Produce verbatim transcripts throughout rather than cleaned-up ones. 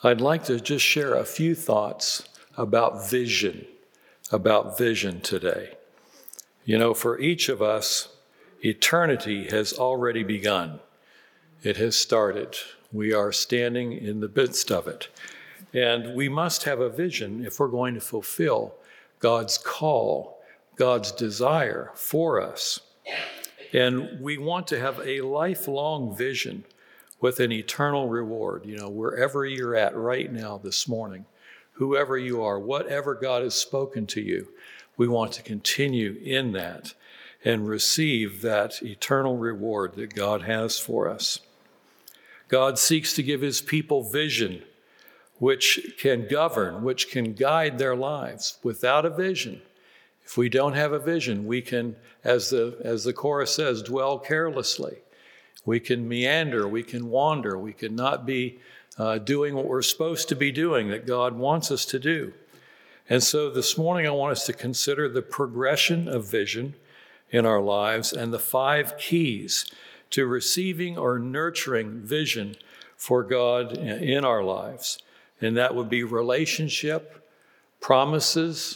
I'd like to just share a few thoughts about vision, about vision today. You know, for each of us, eternity has already begun. It has started. We are standing in the midst of it. And we must have a vision if we're going to fulfill God's call, God's desire for us. And we want to have a lifelong vision with an eternal reward, you know, wherever you're at right now this morning, whoever you are, whatever God has spoken to you, we want to continue in that and receive that eternal reward that God has for us. God seeks to give his people vision, which can govern, which can guide their lives. Without a vision, if we don't have a vision, we can, as the, as the chorus says, dwell carelessly. We can meander, we can wander, we can not be uh, doing what we're supposed to be doing, that God wants us to do. And so this morning I want us to consider the progression of vision in our lives and the five keys to receiving or nurturing vision for God in our lives. And that would be relationship, promises,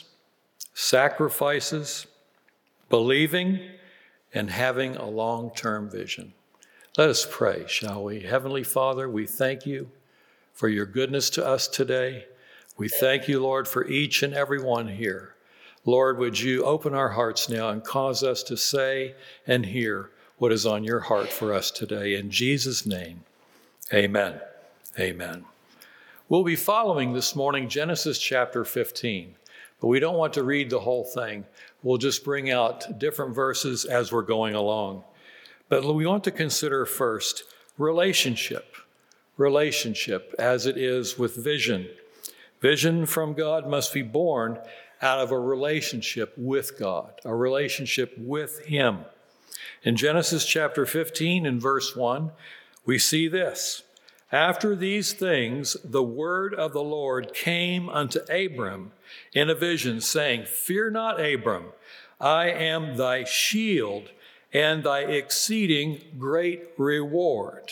sacrifices, believing, and having a long-term vision. Let us pray, shall we? Heavenly Father, we thank you for your goodness to us today. We thank you, Lord, for each and every one here. Lord, would you open our hearts now and cause us to say and hear what is on your heart for us today. In Jesus' name, amen. Amen. We'll be following this morning Genesis chapter fifteen, but we don't want to read the whole thing. We'll just bring out different verses as we're going along. But we want to consider first relationship, relationship as it is with vision. Vision from God must be born out of a relationship with God, a relationship with him. In Genesis chapter fifteen and verse one, we see this. After these things, the word of the Lord came unto Abram in a vision, saying, Fear not, Abram, I am thy shield and thy exceeding great reward.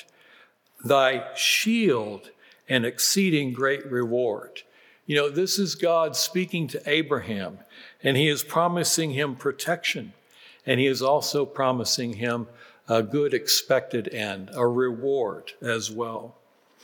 Thy shield and exceeding great reward. You know, this is God speaking to Abraham, and he is promising him protection, and he is also promising him a good expected end, a reward as well.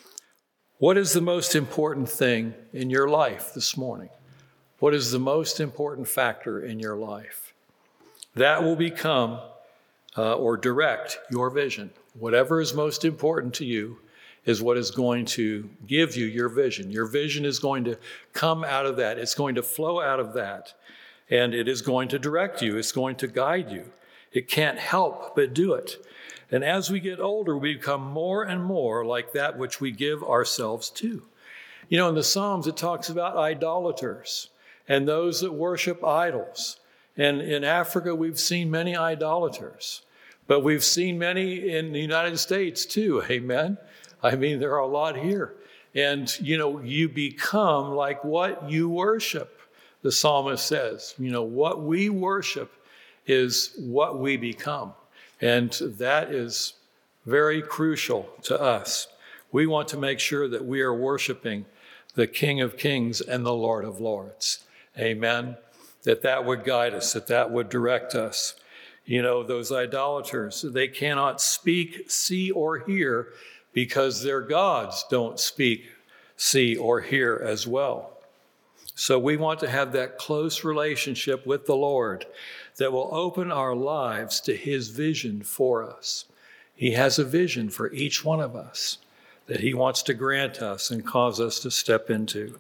What is the most important thing in your life this morning? What is the most important factor in your life? That will become uh, or direct your vision. Whatever is most important to you is what is going to give you your vision. Your vision is going to come out of that. It's going to flow out of that. And it is going to direct you. It's going to guide you. It can't help but do it. And as we get older, we become more and more like that which we give ourselves to. You know, in the Psalms, it talks about idolaters and those that worship idols. And in Africa, we've seen many idolaters, but we've seen many in the United States too. Amen. I mean, there are a lot here. And, you know, you become like what you worship, the psalmist says. You know, what we worship is what we become. And that is very crucial to us. We want to make sure that we are worshiping the King of Kings and the Lord of Lords. Amen. That that would guide us, that that would direct us. You know, those idolaters, they cannot speak, see, or hear because their gods don't speak, see, or hear as well. So we want to have that close relationship with the Lord that will open our lives to his vision for us. He has a vision for each one of us that he wants to grant us and cause us to step into.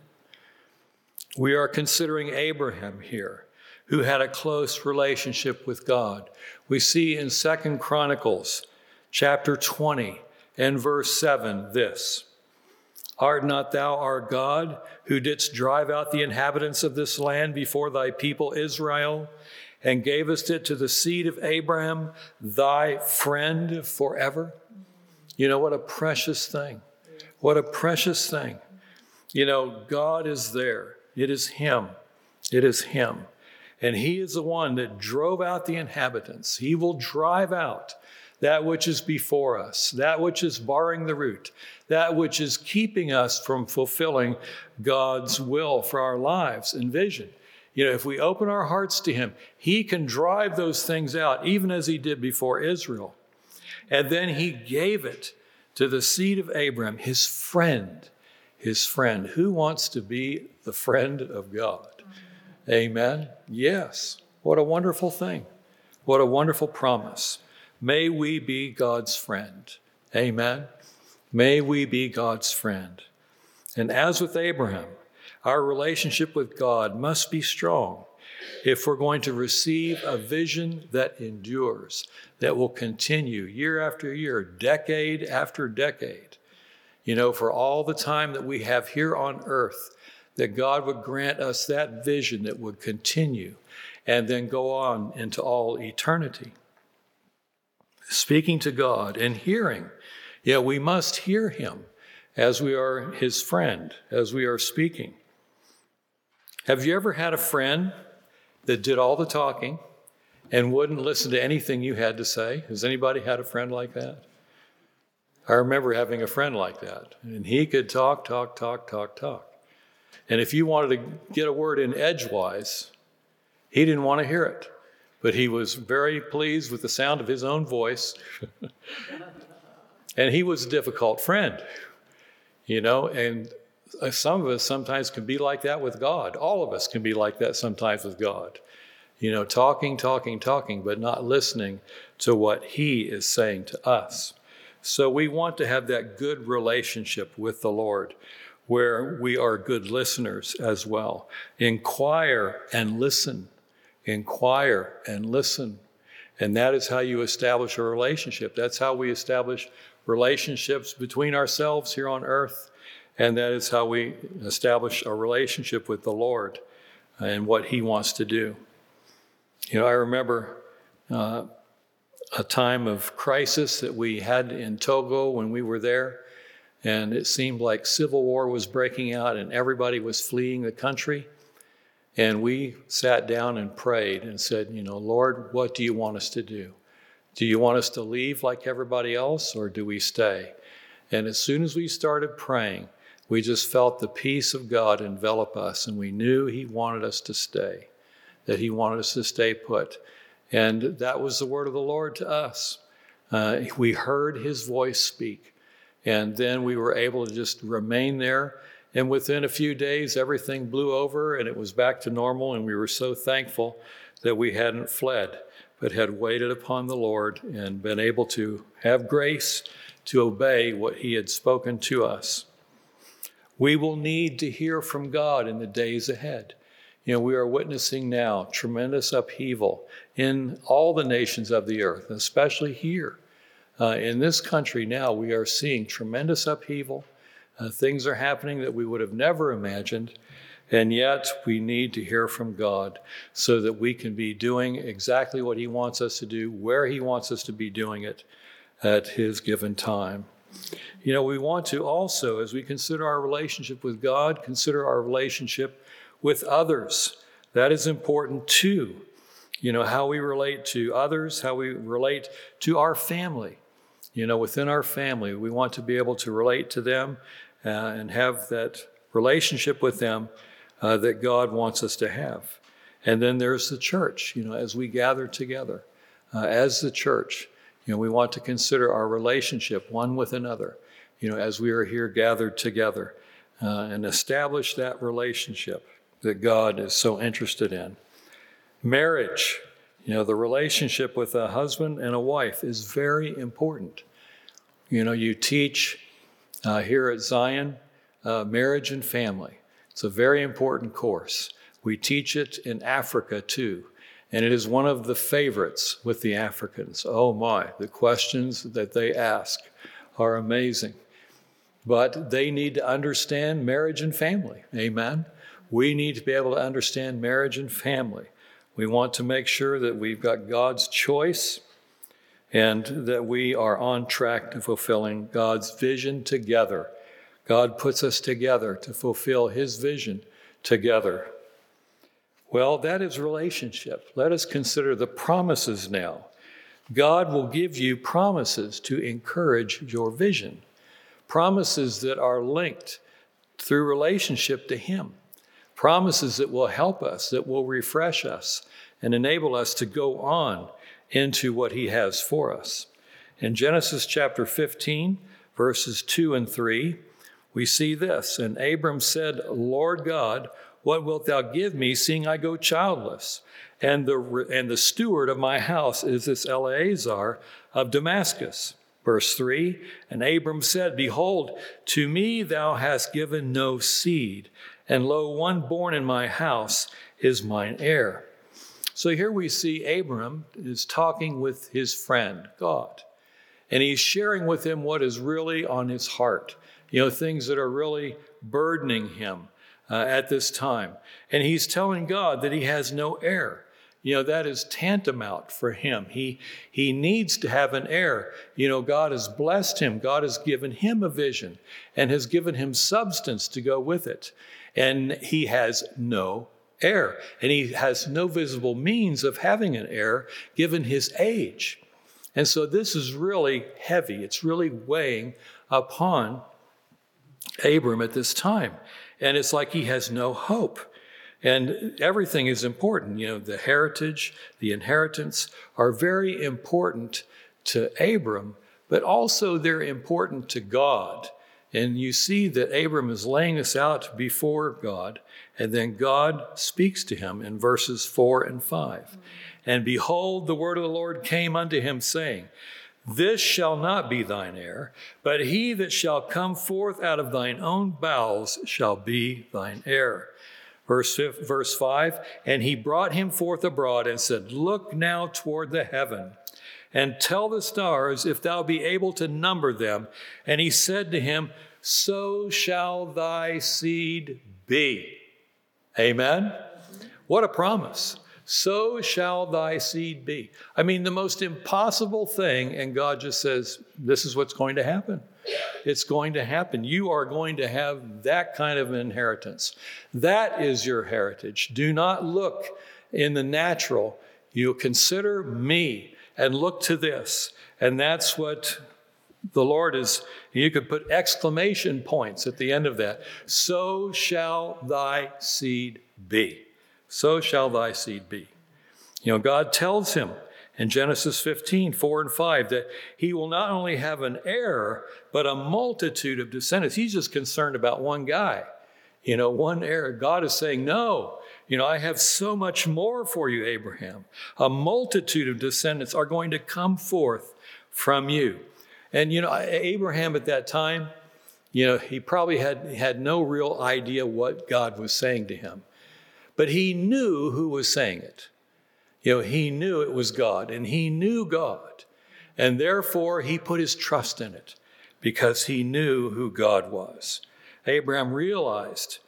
We are considering Abraham here, who had a close relationship with God. We see in Second Chronicles chapter twenty and verse seven this. Art not thou our God, who didst drive out the inhabitants of this land before thy people Israel, and gavest it to the seed of Abraham, thy friend forever? You know, what a precious thing. What a precious thing. You know, God is there. It is him. It is him. And he is the one that drove out the inhabitants. He will drive out that which is before us, that which is barring the route, that which is keeping us from fulfilling God's will for our lives and vision. You know, if we open our hearts to him, he can drive those things out, even as he did before Israel. And then he gave it to the seed of Abraham, his friend, his friend. Who wants to be the friend of God? Amen? Yes. What a wonderful thing. What a wonderful promise. May we be God's friend. Amen? May we be God's friend. And as with Abraham, our relationship with God must be strong if we're going to receive a vision that endures, that will continue year after year, decade after decade. You know, for all the time that we have here on earth, that God would grant us that vision that would continue and then go on into all eternity. Speaking to God and hearing, yeah, we must hear him as we are his friend, as we are speaking. Have you ever had a friend that did all the talking and wouldn't listen to anything you had to say? Has anybody had a friend like that? I remember having a friend like that, and he could talk, talk, talk, talk, talk. And if you wanted to get a word in edgewise, he didn't want to hear it, but he was very pleased with the sound of his own voice. And he was a difficult friend, you know, and some of us sometimes can be like that with God. All of us can be like that sometimes with God. You know, talking, talking, talking, but not listening to what he is saying to us. So we want to have that good relationship with the Lord where we are good listeners as well. Inquire and listen. Inquire and listen. And that is how you establish a relationship. That's how we establish relationships between ourselves here on earth. And that is how we establish a relationship with the Lord and what he wants to do. You know, I remember uh, a time of crisis that we had in Togo when we were there. And it seemed like civil war was breaking out and everybody was fleeing the country. And we sat down and prayed and said, you know, Lord, what do you want us to do? Do you want us to leave like everybody else, or do we stay? And as soon as we started praying, we just felt the peace of God envelop us, and we knew he wanted us to stay, that he wanted us to stay put. And that was the word of the Lord to us. Uh, we heard his voice speak, and then we were able to just remain there. And within a few days, everything blew over and it was back to normal. And we were so thankful that we hadn't fled, but had waited upon the Lord and been able to have grace to obey what he had spoken to us. We will need to hear from God in the days ahead. You know, we are witnessing now tremendous upheaval in all the nations of the earth, especially here. Uh, in this country now, we are seeing tremendous upheaval. Uh, things are happening that we would have never imagined, and yet we need to hear from God so that we can be doing exactly what he wants us to do, where he wants us to be doing it at his given time. You know, we want to also, as we consider our relationship with God, consider our relationship with others. That is important too. You know, how we relate to others, how we relate to our family. You know, within our family, we want to be able to relate to them uh, and have that relationship with them uh, that God wants us to have. And then there's the church, you know, as we gather together uh, as the church. You know, we want to consider our relationship one with another, you know, as we are here gathered together uh, and establish that relationship that God is so interested in. Marriage, you know, the relationship with a husband and a wife is very important. You know, you teach uh, here at Zion uh, marriage and family. It's a very important course. We teach it in Africa too, and it is one of the favorites with the Africans. Oh my, the questions that they ask are amazing. But they need to understand marriage and family. Amen? We need to be able to understand marriage and family. We want to make sure that we've got God's choice and that we are on track to fulfilling God's vision together. God puts us together to fulfill his vision together. Well, that is relationship. Let us consider the promises now God will give you promises to encourage your vision, promises that are linked through relationship to him, promises that will help us, that will refresh us and enable us to go on into what he has for us. In Genesis chapter fifteen, verses two and three, we see this. And Abram said, Lord God, what wilt thou give me, seeing I go childless? And the, and the steward of my house is this Eleazar of Damascus. Verse three, and Abram said, Behold, to me thou hast given no seed, and lo, one born in my house is mine heir. So here we see Abram is talking with his friend, God, and he's sharing with him what is really on his heart, you know, things that are really burdening him uh, at this time. And he's telling God that he has no heir. You know, that is tantamount for him. He, he needs to have an heir. You know, God has blessed him. God has given him a vision and has given him substance to go with it. And he has no heir. And he has no visible means of having an heir given his age. And so this is really heavy. It's really weighing upon Abram at this time. And it's like he has no hope. And everything is important. You know, the heritage, the inheritance are very important to Abram, but also they're important to God. And you see that Abram is laying this out before God, and then God speaks to him in verses four and five. And behold, the word of the Lord came unto him, saying, This shall not be thine heir, but he that shall come forth out of thine own bowels shall be thine heir. Verse, verse five, and he brought him forth abroad and said, Look now toward the heaven, and tell the stars if thou be able to number them. And he said to him, So shall thy seed be. Amen? What a promise. So shall thy seed be. I mean, the most impossible thing, and God just says, this is what's going to happen. It's going to happen. You are going to have that kind of inheritance. That is your heritage. Do not look in the natural. You consider me and look to this. And that's what the Lord is. You could put exclamation points at the end of that. So shall thy seed be. So shall thy seed be. You know, God tells him in Genesis fifteen, four and five, that he will not only have an heir, but a multitude of descendants. He's just concerned about one guy, you know, one heir. God is saying, no, you know, I have so much more for you, Abraham. A multitude of descendants are going to come forth from you. And, you know, Abraham at that time, you know, he probably had, had no real idea what God was saying to him. But he knew who was saying it. You know, he knew it was God, and he knew God. And therefore, he put his trust in it because he knew who God was. Abraham realized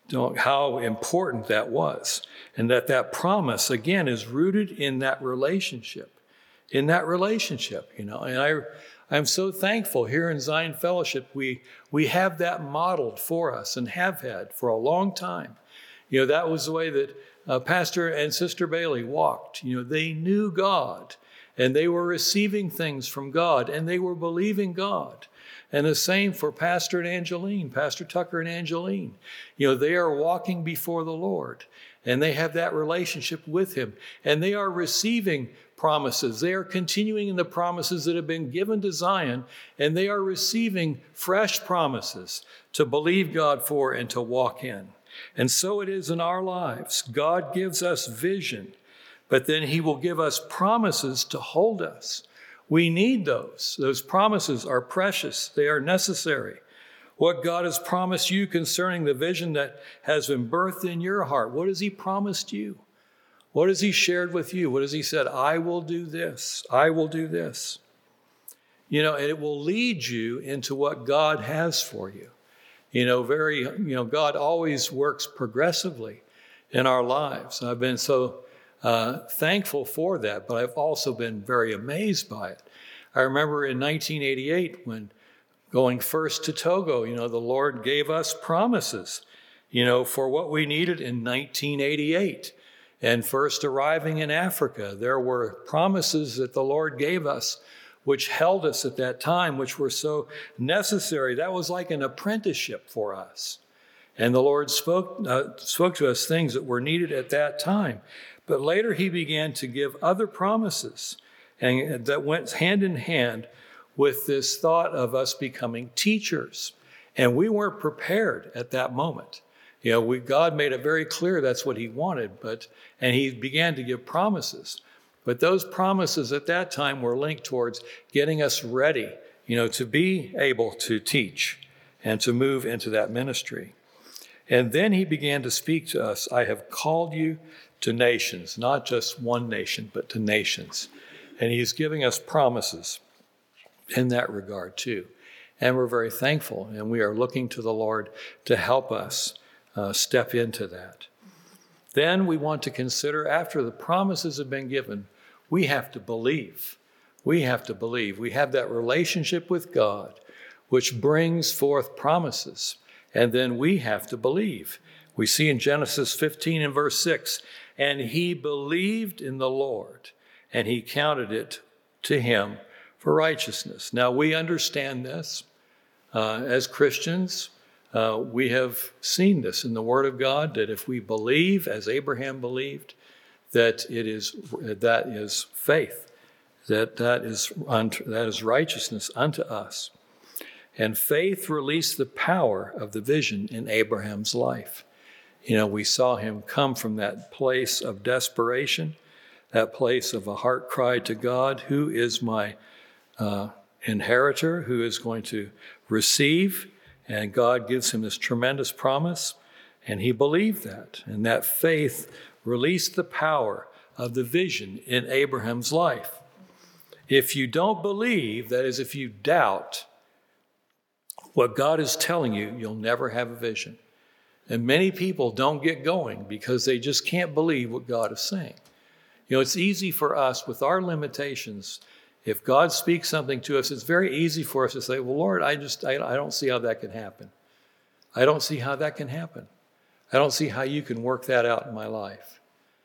how important that was, and that that promise, again, is rooted in that relationship, in that relationship, you know. And I, I'm so thankful here in Zion Fellowship, we, we have that modeled for us and have had for a long time. You know, that was the way that uh, Pastor and Sister Bailey walked. You know, they knew God, and they were receiving things from God, and they were believing God. And the same for Pastor and Angeline, Pastor Tucker and Angeline. You know, they are walking before the Lord, and they have that relationship with him, and they are receiving promises. They are continuing in the promises that have been given to Zion, and they are receiving fresh promises to believe God for and to walk in. And so it is in our lives. God gives us vision, but then he will give us promises to hold us. We need those. Those promises are precious. They are necessary. What God has promised you concerning the vision that has been birthed in your heart, what has he promised you? What has he shared with you? What has he said? I will do this. I will do this. You know, and it will lead you into what God has for you. You know, very, you know, God always works progressively in our lives. I've been so uh, thankful for that, but I've also been very amazed by it. I remember in nineteen eighty-eight when going first to Togo, you know, the Lord gave us promises, you know, for what we needed in nineteen eighty-eight. And first arriving in Africa, there were promises that the Lord gave us, which held us at that time, which were so necessary. That was like an apprenticeship for us. And the Lord spoke, uh, spoke to us things that were needed at that time. But later he began to give other promises, and that went hand in hand with this thought of us becoming teachers. And we weren't prepared at that moment. You know, we, God made it very clear that's what he wanted, but and he began to give promises. But those promises at that time were linked towards getting us ready, you know, to be able to teach and to move into that ministry. And then he began to speak to us, I have called you to nations, not just one nation, but to nations. And he's giving us promises in that regard too. And we're very thankful, and we are looking to the Lord to help us uh, step into that. Then we want to consider, after the promises have been given, we have to believe. We have to believe. We have that relationship with God, which brings forth promises. And then we have to believe. We see in Genesis fifteen and verse six, and he believed in the Lord, and he counted it to him for righteousness. Now, we understand this uh, as Christians. Uh, we have seen this in the Word of God, that if we believe, as Abraham believed, that it is that is faith, that that is unto, that is righteousness unto us. And faith released the power of the vision in Abraham's life. You know, we saw him come from that place of desperation, that place of a heart cry to God, who is my uh, inheritor, who is going to receive. And God gives him this tremendous promise, and he believed that. And that faith released the power of the vision in Abraham's life. If you don't believe, that is, if you doubt what God is telling you, you'll never have a vision. And many people don't get going because they just can't believe what God is saying. You know, it's easy for us with our limitations. If God speaks something to us, it's very easy for us to say, well, Lord, I just, I, I don't see how that can happen. I don't see how that can happen. I don't see how you can work that out in my life.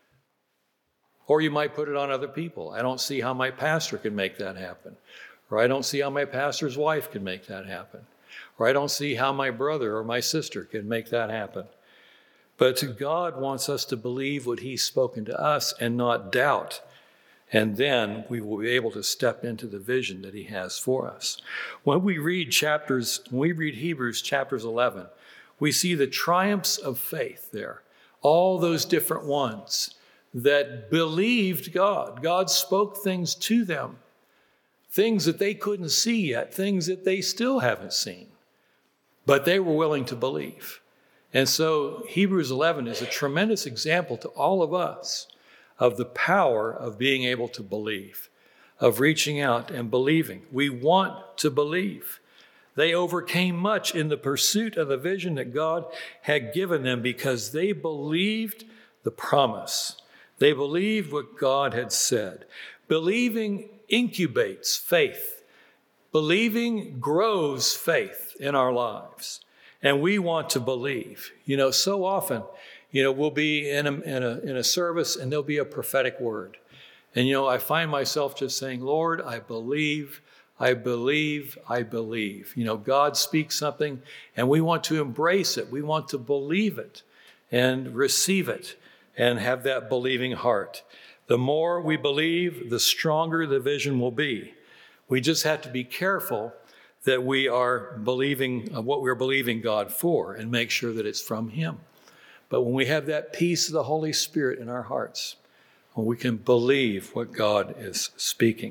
Or you might put it on other people. I don't see how my pastor can make that happen. Or I don't see how my pastor's wife can make that happen. Or I don't see how my brother or my sister can make that happen. But God wants us to believe what he's spoken to us and not doubt. And then we will be able to step into the vision that he has for us. When we read chapters, when we read Hebrews chapters eleven, we see the triumphs of faith there. All those different ones that believed God. God spoke things to them, things that they couldn't see yet, things that they still haven't seen. But they were willing to believe. And so Hebrews eleven is a tremendous example to all of us of the power of being able to believe, of reaching out and believing. We want to believe. They overcame much in the pursuit of the vision that God had given them because they believed the promise. They believed what God had said. Believing incubates faith. Believing grows faith in our lives. And we want to believe. You know, so often, you know, we'll be in a, in a, in a service and there'll be a prophetic word. And, you know, I find myself just saying, Lord, I believe, I believe, I believe. You know, God speaks something and we want to embrace it. We want to believe it and receive it and have that believing heart. The more we believe, the stronger the vision will be. We just have to be careful that we are believing uh, what we're believing God for and make sure that it's from him. But when we have that peace of the Holy Spirit in our hearts, when we can believe what God is speaking.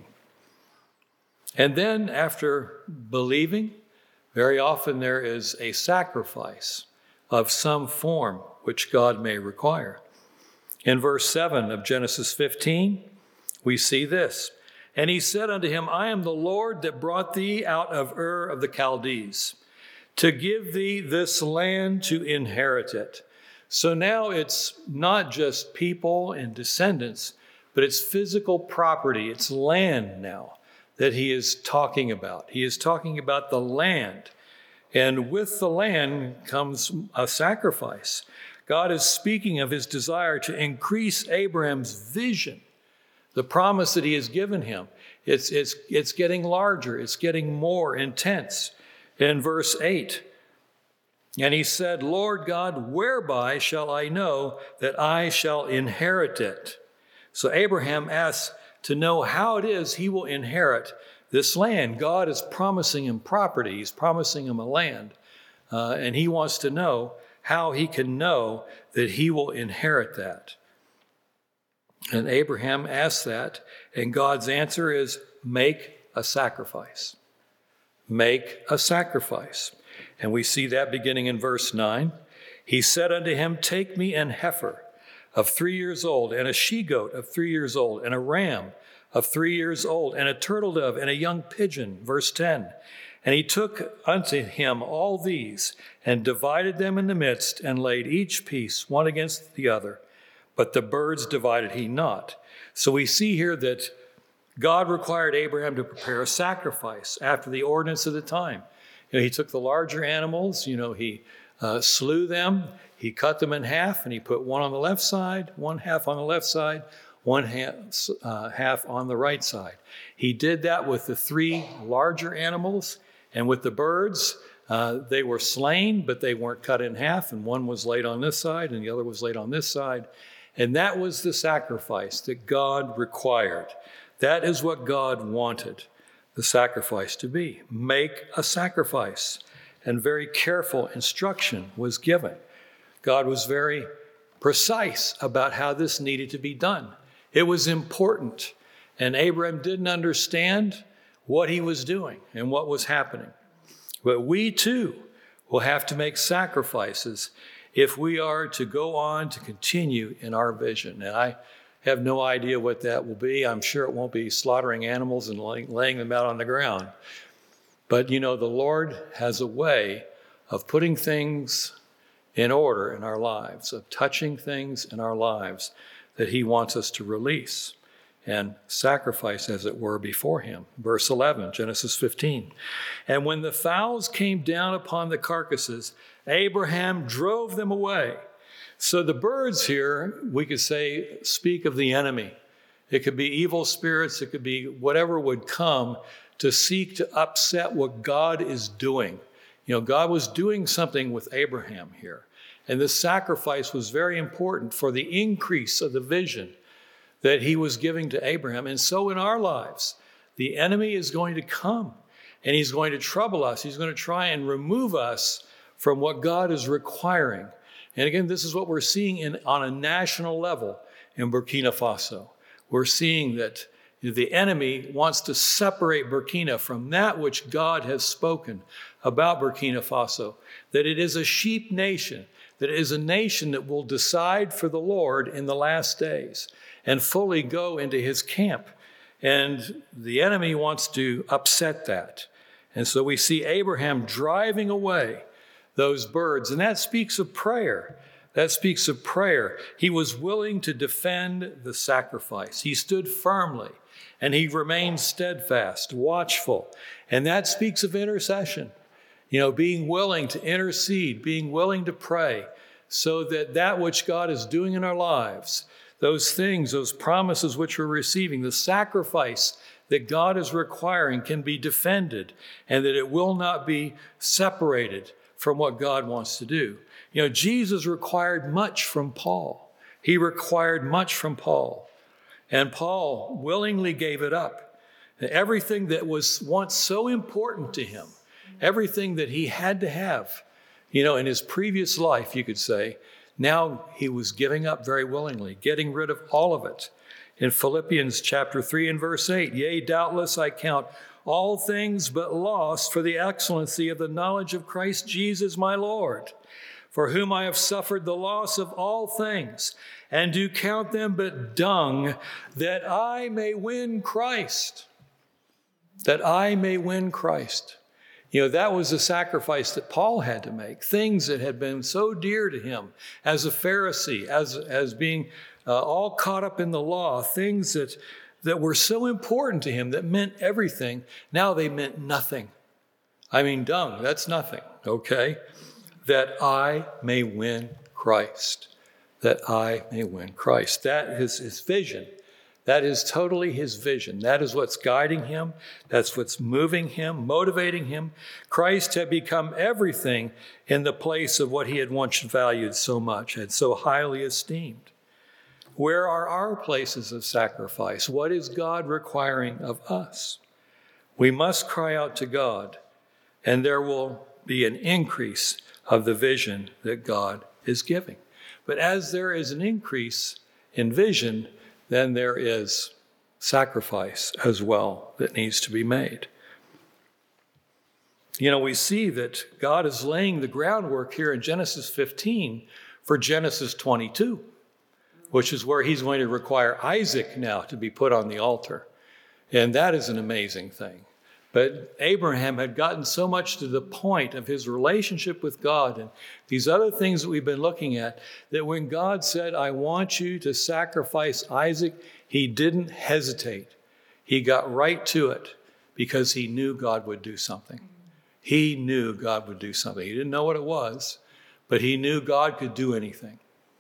And then after believing, very often there is a sacrifice of some form which God may require. In verse seven of Genesis fifteen, we see this. And he said unto him, I am the Lord that brought thee out of Ur of the Chaldees, to give thee this land to inherit it. So now it's not just people and descendants, but it's physical property, it's land now that he is talking about. He is talking about the land. And with the land comes a sacrifice, God is speaking of his desire to increase Abraham's vision, the promise that he has given him. It's, it's, it's getting larger. It's getting more intense. In verse eight, and he said, Lord God, whereby shall I know that I shall inherit it? So Abraham asks to know how it is he will inherit this land. God is promising him property. He's promising him a land. Uh, and he wants to know how he can know that he will inherit that. And Abraham asks that, and God's answer is, make a sacrifice. Make a sacrifice. And we see that beginning in verse nine. He said unto him, take me an heifer of three years old, and a she-goat of three years old, and a ram of three years old, and a turtle dove, and a young pigeon. Verse ten. And he took unto him all these, and divided them in the midst, and laid each piece one against the other. But the birds divided he not. So we see here that God required Abraham to prepare a sacrifice after the ordinance of the time. You know, he took the larger animals, you know, he uh, slew them, he cut them in half, and he put one on the left side, one half on the left side, one half, uh, half on the right side. He did that with the three larger animals, and with the birds, uh, they were slain, but they weren't cut in half, and one was laid on this side, and the other was laid on this side. And that was the sacrifice that God required. That is what God wanted the sacrifice to be. Make a sacrifice. And very careful instruction was given. God was very precise about how this needed to be done. It was important. And Abraham didn't understand what he was doing and what was happening. But we too will have to make sacrifices if we are to go on to continue in our vision. And I have no idea what that will be. I'm sure it won't be slaughtering animals and laying them out on the ground. But, you know, the Lord has a way of putting things in order in our lives, of touching things in our lives that he wants us to release and sacrifice, as it were, before him. Verse eleven, Genesis fifteen. And when the fowls came down upon the carcasses, Abraham drove them away. So the birds here, we could say, speak of the enemy. It could be evil spirits. It could be whatever would come to seek to upset what God is doing. You know, God was doing something with Abraham here. And this sacrifice was very important for the increase of the vision that he was giving to Abraham. And so in our lives, the enemy is going to come and he's going to trouble us. He's going to try and remove us from what God is requiring. And again, this is what we're seeing in, on a national level in Burkina Faso. We're seeing that the enemy wants to separate Burkina from that which God has spoken about Burkina Faso, that it is a sheep nation, that it is a nation that will decide for the Lord in the last days and fully go into his camp. And the enemy wants to upset that. And so we see Abraham driving away those birds. And that speaks of prayer. That speaks of prayer. He was willing to defend the sacrifice. He stood firmly and he remained steadfast, watchful. And that speaks of intercession. You know, being willing to intercede, being willing to pray so that that which God is doing in our lives, those things, those promises which we're receiving, the sacrifice that God is requiring can be defended and that it will not be separated from what God wants to do. You know, Jesus required much from Paul. He required much from Paul. And Paul willingly gave it up. Everything that was once so important to him, everything that he had to have, you know, in his previous life, you could say, now he was giving up very willingly, getting rid of all of it. In Philippians chapter three and verse eight, yea, doubtless I count all things but lost for the excellency of the knowledge of Christ Jesus my Lord, for whom I have suffered the loss of all things, and do count them but dung, that I may win Christ. That I may win Christ. You know, that was the sacrifice that Paul had to make. Things that had been so dear to him as a Pharisee, as, as being uh, all caught up in the law, things that, that were so important to him, that meant everything. Now they meant nothing. I mean, dung, that's nothing, okay? That I may win Christ. Christ, that I may win Christ. That is his vision. That is totally his vision. That is what's guiding him. That's what's moving him, motivating him. Christ had become everything in the place of what he had once valued so much, had so highly esteemed. Where are our places of sacrifice? What is God requiring of us? We must cry out to God, and there will be an increase of the vision that God is giving. But as there is an increase in vision, then there is sacrifice as well that needs to be made. You know, we see that God is laying the groundwork here in Genesis fifteen for Genesis twenty-two, which is where he's going to require Isaac now to be put on the altar. And that is an amazing thing. But Abraham had gotten so much to the point of his relationship with God and these other things that we've been looking at, that when God said, I want you to sacrifice Isaac, he didn't hesitate. He got right to it because he knew God would do something. He knew God would do something. He didn't know what it was, but he knew God could do anything.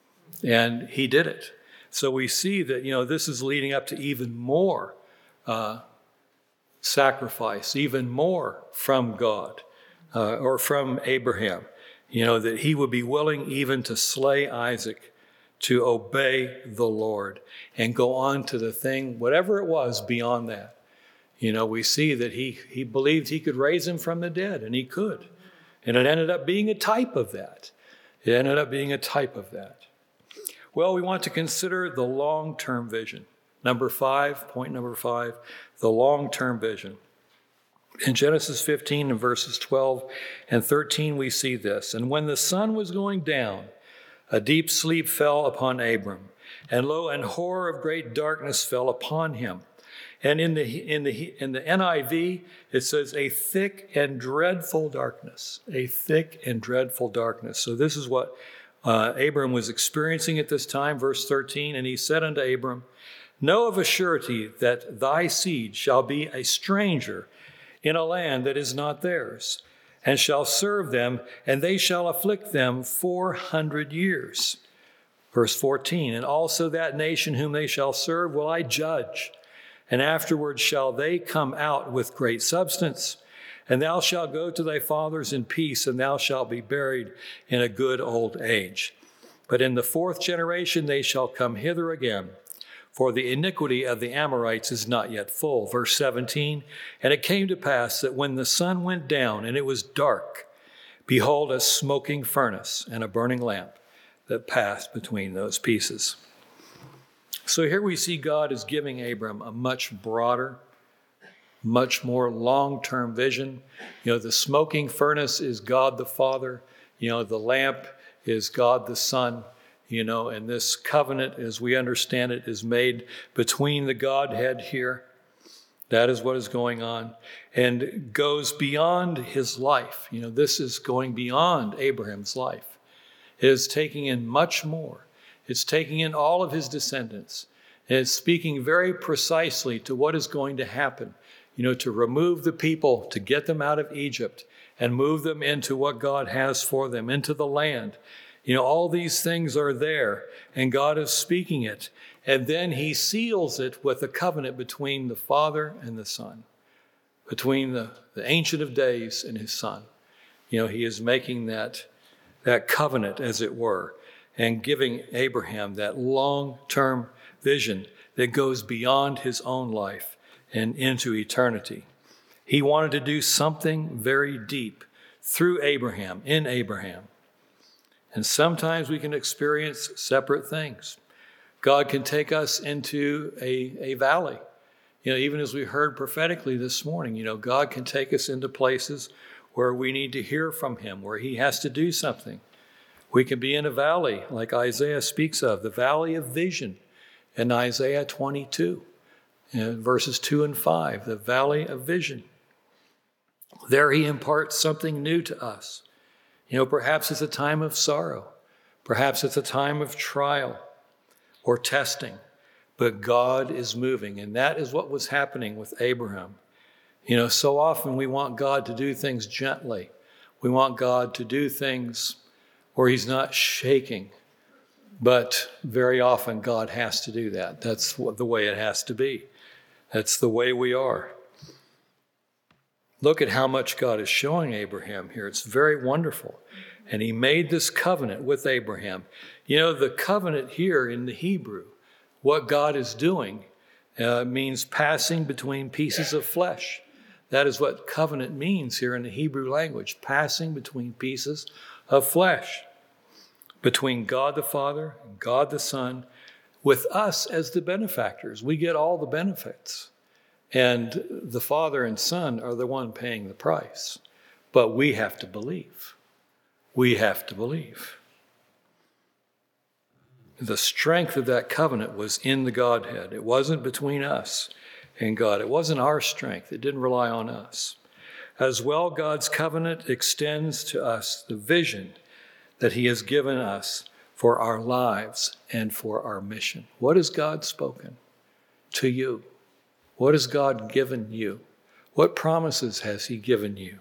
And he did it. So we see that, you know, this is leading up to even more uh, sacrifice, even more from God uh, or from Abraham, you know, that he would be willing even to slay Isaac to obey the Lord and go on to the thing, whatever it was beyond that. You know, we see that he, he believed he could raise him from the dead, and he could. And it ended up being a type of that. It ended up being a type of that. Well, we want to consider the long-term vision. Number five, point number five, the long-term vision. In Genesis fifteen and verses twelve and thirteen, we see this. And when the sun was going down, a deep sleep fell upon Abram. And lo, an horror of great darkness fell upon him. And in the, in the, in the N I V, it says a thick and dreadful darkness, a thick and dreadful darkness. So this is what uh, Abram was experiencing at this time, verse thirteen. And he said unto Abram, know of a surety that thy seed shall be a stranger in a land that is not theirs, and shall serve them, and they shall afflict them four hundred years. Verse fourteen, and also that nation whom they shall serve will I judge, and afterwards shall they come out with great substance. And thou shalt go to thy fathers in peace, and thou shalt be buried in a good old age. But in the fourth generation they shall come hither again, for the iniquity of the Amorites is not yet full. Verse seventeen, and it came to pass that when the sun went down and it was dark, behold, a smoking furnace and a burning lamp that passed between those pieces. So here we see God is giving Abram a much broader, much more long-term vision. You know, the smoking furnace is God the Father. You know, the lamp is God the Son. You know, and this covenant, as we understand it, is made between the Godhead here. That is what is going on, and goes beyond his life. You know, this is going beyond Abraham's life. It is taking in much more. It's taking in all of his descendants. And it's speaking very precisely to what is going to happen, you know, to remove the people, to get them out of Egypt and move them into what God has for them, into the land. You know, all these things are there, and God is speaking it. And then he seals it with a covenant between the Father and the Son, between the, the Ancient of Days and his Son. You know, he is making that, that covenant, as it were, and giving Abraham that long-term vision that goes beyond his own life and into eternity. He wanted to do something very deep through Abraham, in Abraham. And sometimes we can experience separate things. God can take us into a, a valley. You know, even as we heard prophetically this morning, you know, God can take us into places where we need to hear from him, where he has to do something. We can be in a valley, like Isaiah speaks of, the valley of vision in Isaiah twenty-two, in verses two and five, the valley of vision. There he imparts something new to us. You know, perhaps it's a time of sorrow. Perhaps it's a time of trial or testing. But God is moving, and that is what was happening with Abraham. You know, so often we want God to do things gently. We want God to do things or he's not shaking. But very often God has to do that. That's what, the way it has to be. That's the way we are. Look at how much God is showing Abraham here. It's very wonderful. And he made this covenant with Abraham. You know, the covenant here in the Hebrew, what God is doing, uh, means passing between pieces of flesh. That is what covenant means here in the Hebrew language, passing between pieces of flesh. Between God the Father and God the Son, with us as the benefactors. We get all the benefits. And the Father and Son are the one paying the price. But we have to believe. We have to believe. The strength of that covenant was in the Godhead. It wasn't between us and God. It wasn't our strength. It didn't rely on us. As well, God's covenant extends to us the vision that he has given us for our lives and for our mission. What has God spoken to you? What has God given you? What promises has he given you?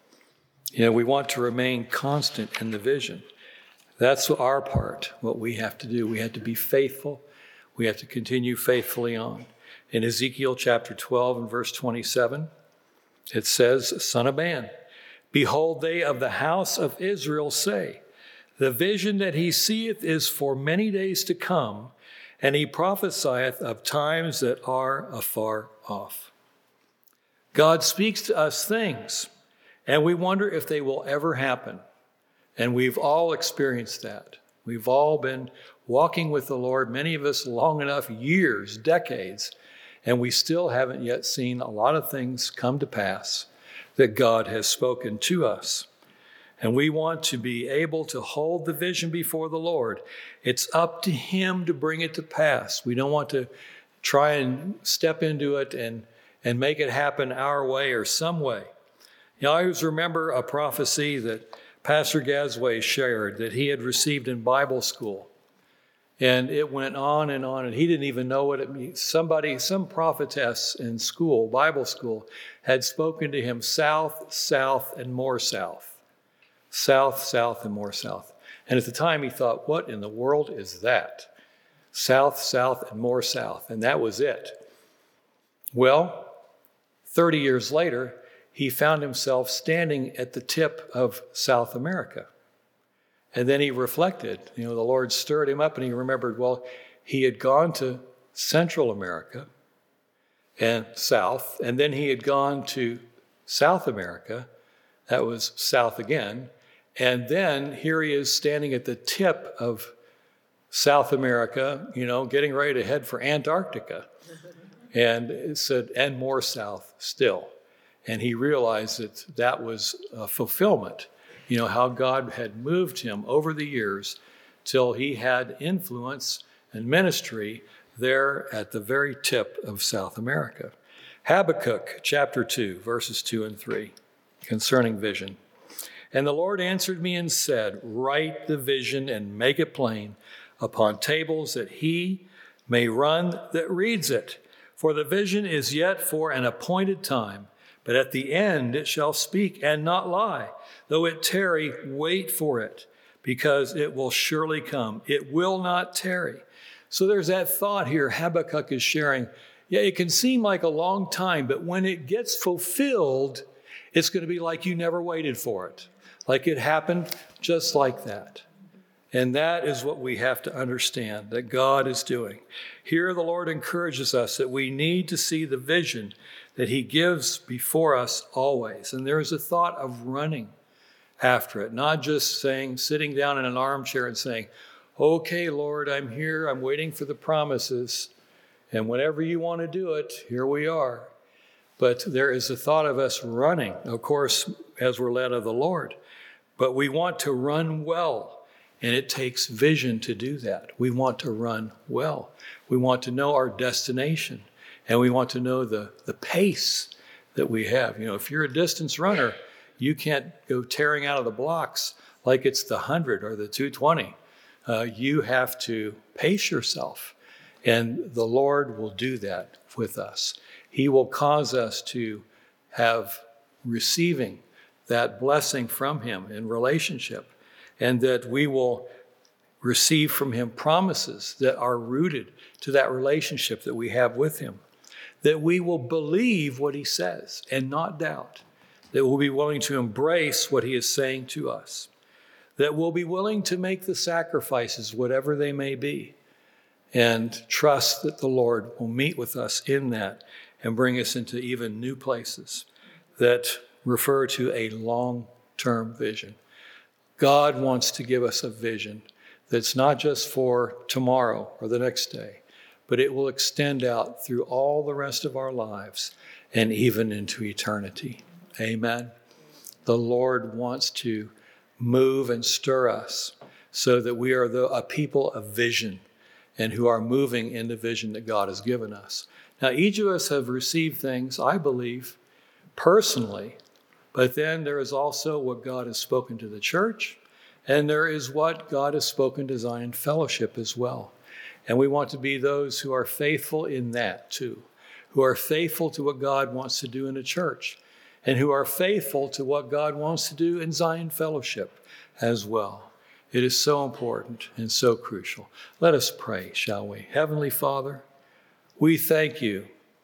You know, we want to remain constant in the vision. That's our part, what we have to do. We have to be faithful. We have to continue faithfully on. In Ezekiel chapter twelve and verse twenty-seven, it says, Son of man, behold, they of the house of Israel say, the vision that he seeth is for many days to come, and he prophesieth of times that are afar off. God speaks to us things, and we wonder if they will ever happen. And we've all experienced that. We've all been walking with the Lord, many of us long enough, years, decades, and we still haven't yet seen a lot of things come to pass that God has spoken to us. And we want to be able to hold the vision before the Lord. It's up to him to bring it to pass. We don't want to try and step into it and, and make it happen our way or some way. You know, I always remember a prophecy that Pastor Gazway shared that he had received in Bible school. And it went on and on, and he didn't even know what it means. Somebody, some prophetess in school, Bible school, had spoken to him south, south, and more south. South, south, and more south. And at the time he thought, what in the world is that? South, south, and more south. And that was it. Well, thirty years later, he found himself standing at the tip of South America. And then he reflected. You know, the Lord stirred him up and he remembered, well, he had gone to Central America and South, and then he had gone to South America. That was south again. And then here he is standing at the tip of South America, you know, getting ready to head for Antarctica. And it said, and more south still. And he realized that that was a fulfillment, you know, how God had moved him over the years till he had influence and ministry there at the very tip of South America. Habakkuk chapter two, verses two and three, concerning vision. And the Lord answered me and said, write the vision and make it plain upon tables that he may run that reads it. For the vision is yet for an appointed time, but at the end it shall speak and not lie. Though it tarry, wait for it, because it will surely come. It will not tarry. So there's that thought here Habakkuk is sharing. Yeah, it can seem like a long time, but when it gets fulfilled, it's going to be like you never waited for it. Like it happened just like that. And that is what we have to understand that God is doing. Here the Lord encourages us that we need to see the vision that he gives before us always. And there is a thought of running after it, not just saying, sitting down in an armchair and saying, okay, Lord, I'm here. I'm waiting for the promises. And whenever you want to do it, here we are. But there is a thought of us running, of course, as we're led of the Lord. But we want to run well, and it takes vision to do that. We want to run well. We want to know our destination, and we want to know the, the pace that we have. You know, if you're a distance runner, you can't go tearing out of the blocks like it's the one hundred or the two twenty. Uh, you have to pace yourself, and the Lord will do that with us. He will cause us to have receiving that blessing from him in relationship. and that we will receive from him promises that are rooted to that relationship that we have with him, that we will believe what he says and not doubt, that we'll be willing to embrace what he is saying to us, that we'll be willing to make the sacrifices, whatever they may be, and trust that the Lord will meet with us in that and bring us into even new places that refer to a long-term vision. God wants to give us a vision that's not just for tomorrow or the next day, but it will extend out through all the rest of our lives and even into eternity. Amen. The Lord wants to move and stir us so that we are the, a people of vision and who are moving in the vision that God has given us. Now, each of us have received things, I believe, personally, but then there is also what God has spoken to the church, and there is what God has spoken to Zion Fellowship as well. And we want to be those who are faithful in that too, who are faithful to what God wants to do in the church, and who are faithful to what God wants to do in Zion Fellowship as well. It is so important and so crucial. Let us pray, shall we? Heavenly Father, we thank you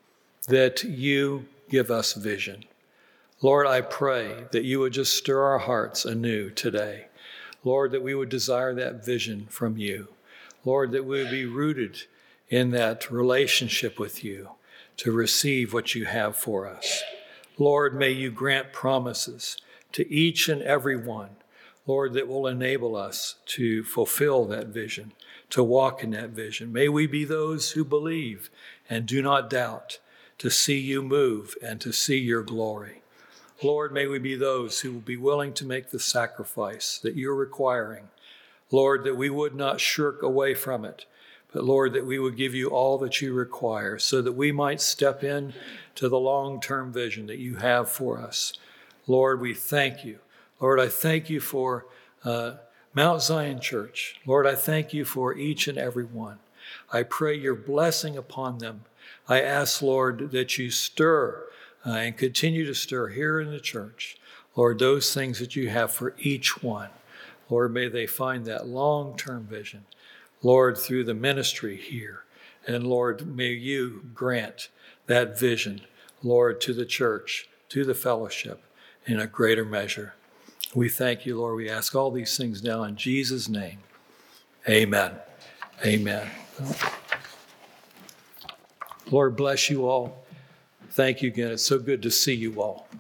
that you give us vision. Lord, I pray that you would just stir our hearts anew today. Lord, that we would desire that vision from you. Lord, that we would be rooted in that relationship with you to receive what you have for us. Lord, may you grant promises to each and every one, Lord, that will enable us to fulfill that vision, to walk in that vision. May we be those who believe and do not doubt, to see you move and to see your glory. Lord, may we be those who will be willing to make the sacrifice that you're requiring. Lord, that we would not shirk away from it, but Lord, that we would give you all that you require so that we might step in to the long-term vision that you have for us. Lord, we thank you. Lord, I thank you for uh, Mount Zion Church. Lord, I thank you for each and every one. I pray your blessing upon them. I ask, Lord, that you stir uh, and continue to stir here in the church, Lord, those things that you have for each one. Lord, may they find that long-term vision, Lord, through the ministry here. And Lord, may you grant that vision, Lord, to the church, to the fellowship in a greater measure. We thank you, Lord. We ask all these things now in Jesus' name. Amen. Amen. Lord, bless you all. Thank you again. It's so good to see you all.